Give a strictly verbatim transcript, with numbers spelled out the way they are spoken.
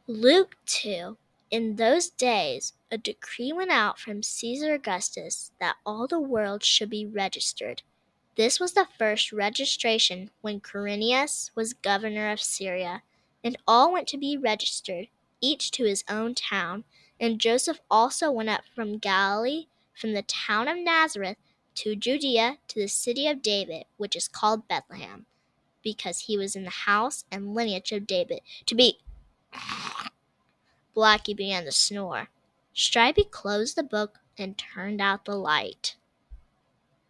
Luke two. In those days, a decree went out from Caesar Augustus that all the world should be registered. This was the first registration when Quirinius was governor of Syria, and all went to be registered, each to his own town. And Joseph also went up from Galilee, from the town of Nazareth, to Judea, to the city of David, which is called Bethlehem, because he was in the house and lineage of David, to be... Blackie began to snore. Stripey closed the book and turned out the light.